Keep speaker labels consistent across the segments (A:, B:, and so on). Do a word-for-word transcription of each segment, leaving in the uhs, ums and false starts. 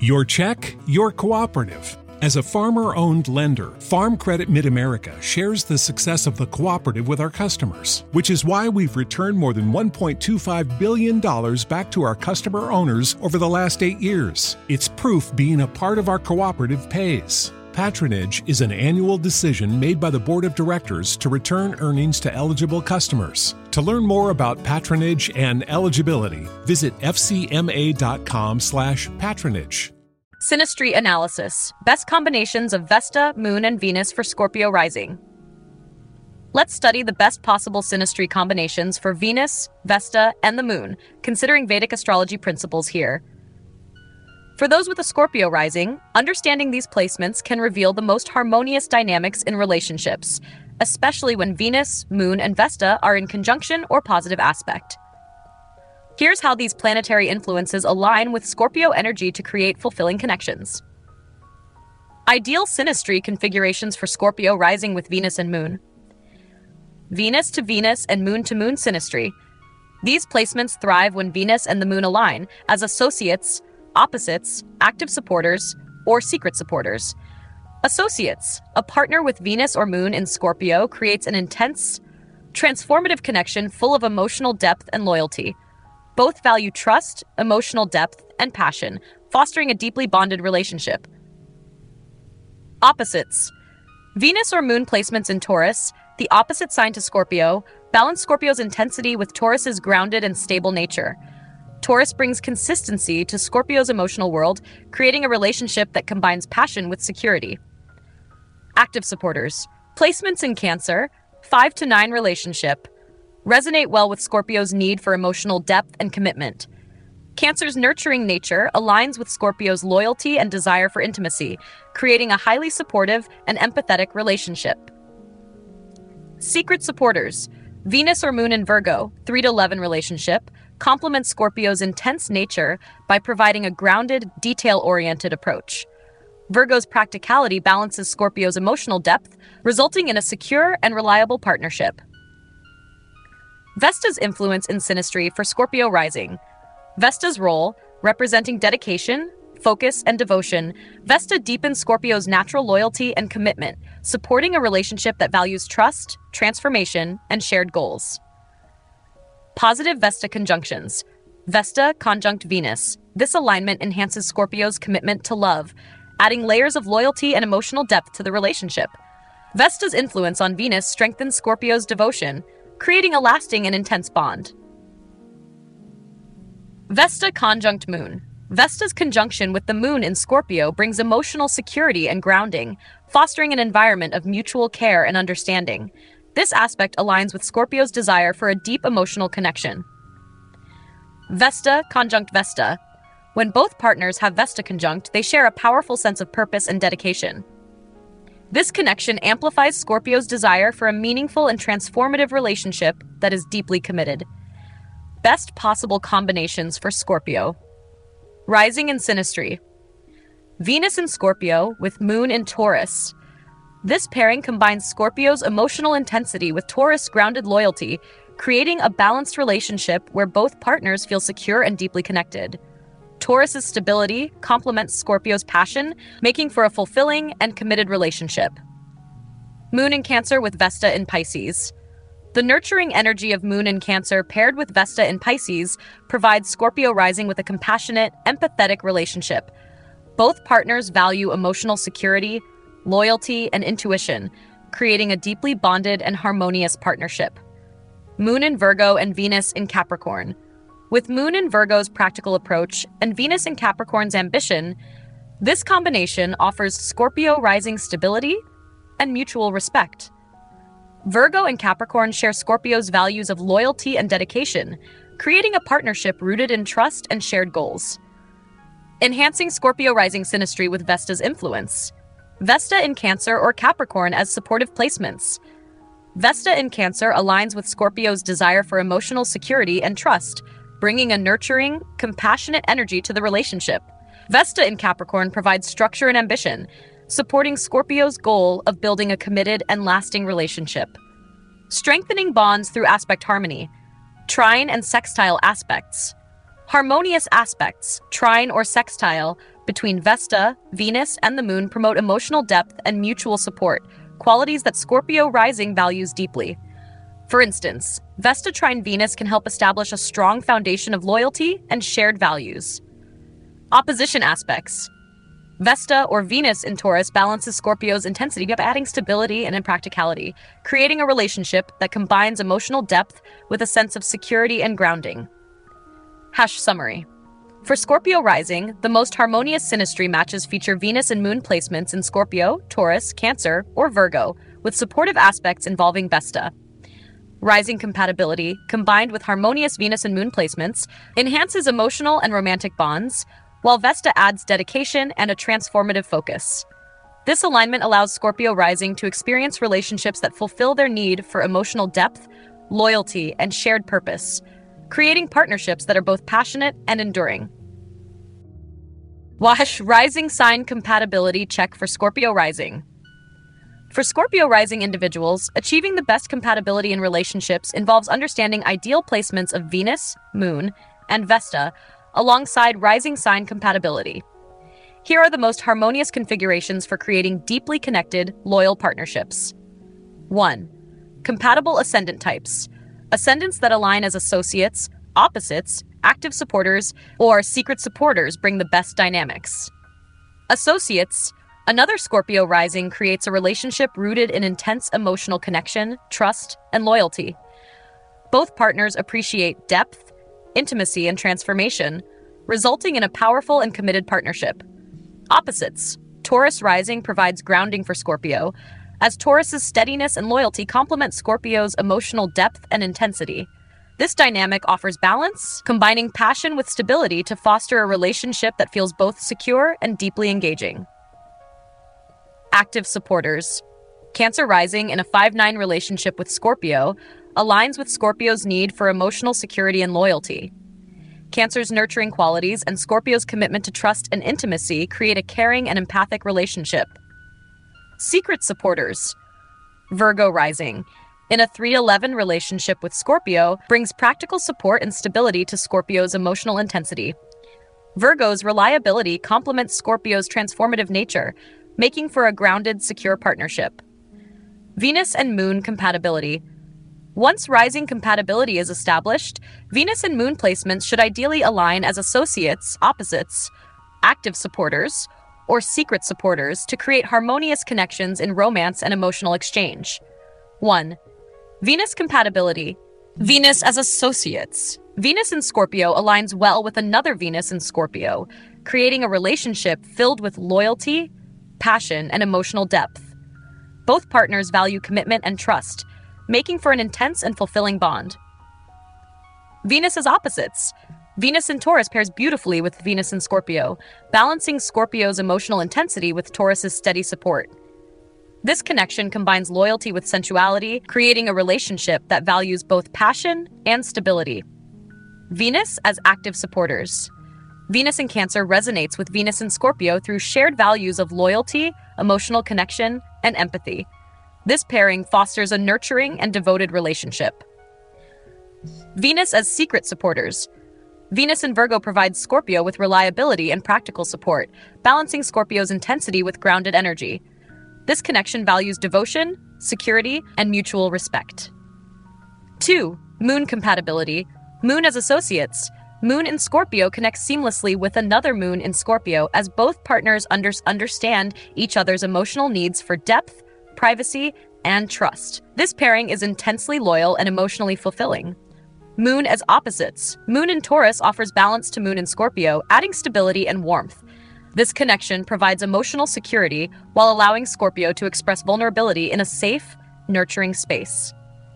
A: Your check, your cooperative. As a farmer-owned lender, Farm Credit Mid-America shares the success of the cooperative with our customers, which is why we've returned more than one point two five billion dollars back to our customer owners over the last eight years. It's proof being a part of our cooperative pays. Patronage is an annual decision made by the Board of Directors to return earnings to eligible customers. To learn more about patronage and eligibility, visit f c m a dot com slash patronage.
B: Synastry analysis. Best combinations of Vesta, Moon, and Venus for Scorpio rising. Let's study the best possible synastry combinations for Venus, Vesta, and the Moon, considering Vedic astrology principles here. For those with a Scorpio rising, understanding these placements can reveal the most harmonious dynamics in relationships, especially when Venus, Moon, and Vesta are in conjunction or positive aspect. Here's how these planetary influences align with Scorpio energy to create fulfilling connections. Ideal synastry configurations for Scorpio rising with Venus and Moon. Venus to Venus and Moon to Moon synastry. These placements thrive when Venus and the Moon align as associates, opposites, active supporters, or secret supporters. Associates, a partner with Venus or Moon in Scorpio, creates an intense, transformative connection full of emotional depth and loyalty. Both value trust, emotional depth, and passion, fostering a deeply bonded relationship. Opposites. Venus or Moon placements in Taurus, the opposite sign to Scorpio, balance Scorpio's intensity with Taurus's grounded and stable nature. Taurus brings consistency to Scorpio's emotional world, creating a relationship that combines passion with security. Active supporters. Placements in Cancer, five to nine relationship, resonate well with Scorpio's need for emotional depth and commitment. Cancer's nurturing nature aligns with Scorpio's loyalty and desire for intimacy, creating a highly supportive and empathetic relationship. Secret supporters. Venus or Moon in Virgo, three to eleven relationship, complements Scorpio's intense nature by providing a grounded, detail-oriented approach. Virgo's practicality balances Scorpio's emotional depth, resulting in a secure and reliable partnership. Vesta's influence in synastry for Scorpio rising. Vesta's role, representing dedication, focus, and devotion, Vesta deepens Scorpio's natural loyalty and commitment, supporting a relationship that values trust, transformation, and shared goals. Positive Vesta conjunctions. Vesta conjunct Venus. This alignment enhances Scorpio's commitment to love, adding layers of loyalty and emotional depth to the relationship. Vesta's influence on Venus strengthens Scorpio's devotion, creating a lasting and intense bond. Vesta conjunct Moon. Vesta's conjunction with the Moon in Scorpio brings emotional security and grounding, fostering an environment of mutual care and understanding. This aspect aligns with Scorpio's desire for a deep emotional connection. Vesta conjunct Vesta. When both partners have Vesta conjunct, they share a powerful sense of purpose and dedication. This connection amplifies Scorpio's desire for a meaningful and transformative relationship that is deeply committed. Best possible combinations for Scorpio. Rising in synastry. Venus in Scorpio with Moon in Taurus. This pairing combines Scorpio's emotional intensity with Taurus' grounded loyalty, creating a balanced relationship where both partners feel secure and deeply connected. Taurus's stability complements Scorpio's passion, making for a fulfilling and committed relationship. Moon in Cancer with Vesta in Pisces. The nurturing energy of Moon in Cancer paired with Vesta in Pisces provides Scorpio rising with a compassionate, empathetic relationship. Both partners value emotional security, loyalty, and intuition, creating a deeply bonded and harmonious partnership. Moon in Virgo and Venus in Capricorn. With Moon in Virgo's practical approach and Venus in Capricorn's ambition, this combination offers Scorpio rising stability and mutual respect. Virgo and Capricorn share Scorpio's values of loyalty and dedication, creating a partnership rooted in trust and shared goals. Enhancing Scorpio rising synastry with Vesta's influence. Vesta in Cancer or Capricorn as supportive placements. Vesta in Cancer aligns with Scorpio's desire for emotional security and trust, bringing a nurturing, compassionate energy to the relationship. Vesta in Capricorn provides structure and ambition, supporting Scorpio's goal of building a committed and lasting relationship. Strengthening bonds through aspect harmony. Trine and sextile aspects. Harmonious aspects, trine or sextile, between Vesta, Venus, and the Moon promote emotional depth and mutual support, qualities that Scorpio rising values deeply. For instance, Vesta trine Venus can help establish a strong foundation of loyalty and shared values. Opposition aspects. Vesta, or Venus in Taurus, balances Scorpio's intensity by adding stability and impracticality, creating a relationship that combines emotional depth with a sense of security and grounding. Hash summary. For Scorpio rising, the most harmonious synastry matches feature Venus and Moon placements in Scorpio, Taurus, Cancer, or Virgo, with supportive aspects involving Vesta. Rising compatibility, combined with harmonious Venus and Moon placements, enhances emotional and romantic bonds, while Vesta adds dedication and a transformative focus. This alignment allows Scorpio rising to experience relationships that fulfill their need for emotional depth, loyalty, and shared purpose, creating partnerships that are both passionate and enduring. Wash rising sign compatibility check for Scorpio rising. For Scorpio rising individuals, achieving the best compatibility in relationships involves understanding ideal placements of Venus, Moon, and Vesta alongside rising sign compatibility. Here are the most harmonious configurations for creating deeply connected, loyal partnerships. one. Compatible ascendant types. Ascendants that align as associates, opposites, active supporters, or secret supporters bring the best dynamics. Associates. Another Scorpio rising creates a relationship rooted in intense emotional connection, trust, and loyalty. Both partners appreciate depth, intimacy, and transformation, resulting in a powerful and committed partnership. Opposites. Taurus rising provides grounding for Scorpio, as Taurus's steadiness and loyalty complement Scorpio's emotional depth and intensity. This dynamic offers balance, combining passion with stability to foster a relationship that feels both secure and deeply engaging. Active supporters. Cancer rising in a five nine relationship with Scorpio aligns with Scorpio's need for emotional security and loyalty. Cancer's nurturing qualities and Scorpio's commitment to trust and intimacy create a caring and empathic relationship. Secret supporters. Virgo rising in a three eleven relationship with Scorpio brings practical support and stability to Scorpio's emotional intensity. Virgo's reliability complements Scorpio's transformative nature, making for a grounded, secure partnership. Venus and Moon compatibility. Once rising compatibility is established, Venus and Moon placements should ideally align as associates, opposites, active supporters, or secret supporters to create harmonious connections in romance and emotional exchange. one. Venus compatibility. Venus as associates. Venus in Scorpio aligns well with another Venus in Scorpio, creating a relationship filled with loyalty, passion, and emotional depth. Both partners value commitment and trust, making for an intense and fulfilling bond. Venus as opposites. Venus in Taurus pairs beautifully with Venus in Scorpio, balancing Scorpio's emotional intensity with Taurus's steady support. This connection combines loyalty with sensuality, creating a relationship that values both passion and stability. Venus as active supporters. Venus in Cancer resonates with Venus in Scorpio through shared values of loyalty, emotional connection, and empathy. This pairing fosters a nurturing and devoted relationship. Venus as secret supporters. Venus in Virgo provides Scorpio with reliability and practical support, balancing Scorpio's intensity with grounded energy. This connection values devotion, security, and mutual respect. two. Moon compatibility. Moon as associates. Moon in Scorpio connects seamlessly with another Moon in Scorpio as both partners under- understand each other's emotional needs for depth, privacy, and trust. This pairing is intensely loyal and emotionally fulfilling. Moon as opposites. Moon in Taurus offers balance to Moon in Scorpio, adding stability and warmth. This connection provides emotional security while allowing Scorpio to express vulnerability in a safe, nurturing space.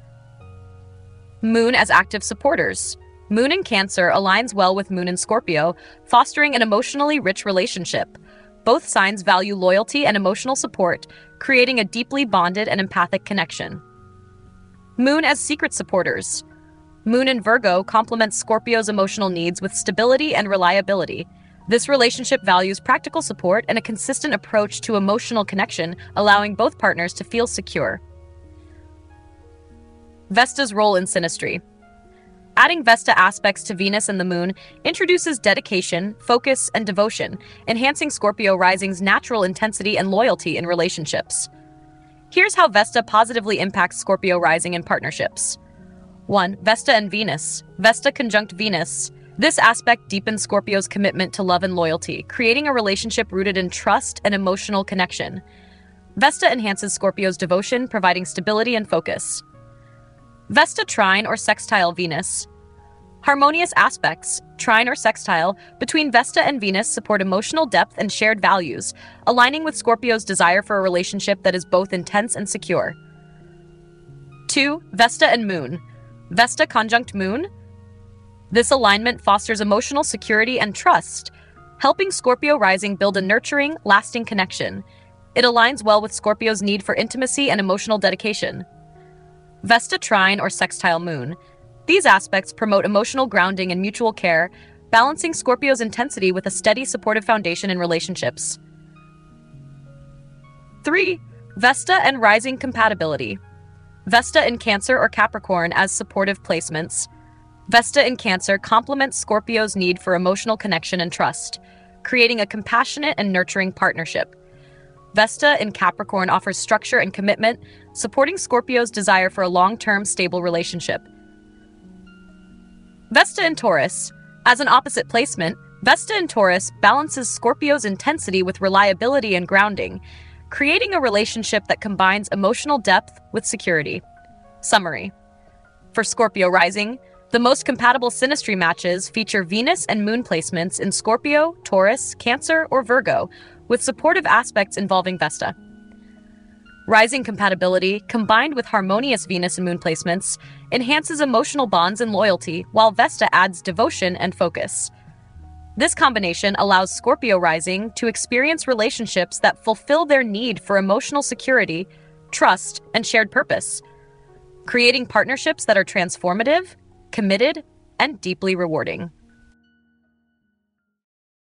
B: Moon as active supporters. Moon in Cancer aligns well with Moon in Scorpio, fostering an emotionally rich relationship. Both signs value loyalty and emotional support, creating a deeply bonded and empathic connection. Moon as secret supporters. Moon in Virgo complements Scorpio's emotional needs with stability and reliability. This relationship values practical support and a consistent approach to emotional connection, allowing both partners to feel secure. Vesta's role in synastry. Adding Vesta aspects to Venus and the Moon introduces dedication, focus, and devotion, enhancing Scorpio rising's natural intensity and loyalty in relationships. Here's how Vesta positively impacts Scorpio rising in partnerships. one. Vesta and Venus. Vesta conjunct Venus. This aspect deepens Scorpio's commitment to love and loyalty, creating a relationship rooted in trust and emotional connection. Vesta enhances Scorpio's devotion, providing stability and focus. Vesta trine or sextile Venus. Harmonious aspects, trine or sextile, between Vesta and Venus support emotional depth and shared values, aligning with Scorpio's desire for a relationship that is both intense and secure. two. Vesta and Moon. Vesta conjunct Moon. This alignment fosters emotional security and trust, helping Scorpio rising build a nurturing, lasting connection. It aligns well with Scorpio's need for intimacy and emotional dedication. Vesta trine or sextile Moon. These aspects promote emotional grounding and mutual care, balancing Scorpio's intensity with a steady, supportive foundation in relationships. three. Vesta and rising compatibility. Vesta in Cancer or Capricorn as supportive placements. Vesta in Cancer complements Scorpio's need for emotional connection and trust, creating a compassionate and nurturing partnership. Vesta in Capricorn offers structure and commitment, supporting Scorpio's desire for a long-term, stable relationship. Vesta in Taurus. As an opposite placement, Vesta in Taurus balances Scorpio's intensity with reliability and grounding, creating a relationship that combines emotional depth with security. Summary. For Scorpio rising, the most compatible synastry matches feature Venus and Moon placements in Scorpio, Taurus, Cancer, or Virgo, with supportive aspects involving Vesta. Rising compatibility, combined with harmonious Venus and Moon placements, enhances emotional bonds and loyalty, while Vesta adds devotion and focus. This combination allows Scorpio rising to experience relationships that fulfill their need for emotional security, trust, and shared purpose, creating partnerships that are transformative, committed, and deeply rewarding.